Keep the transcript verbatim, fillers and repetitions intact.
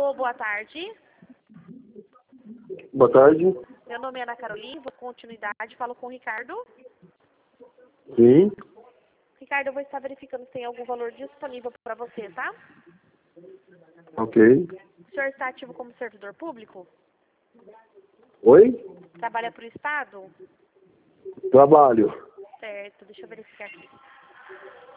Alô, boa tarde. Boa tarde. Meu nome é Ana Carolina, vou continuidade, falo com o Ricardo. Sim. Ricardo, eu vou estar verificando se tem algum valor disponível para você, tá? Ok. O senhor está ativo como servidor público? Oi? Trabalha para o Estado? Trabalho. Certo, deixa eu verificar aqui.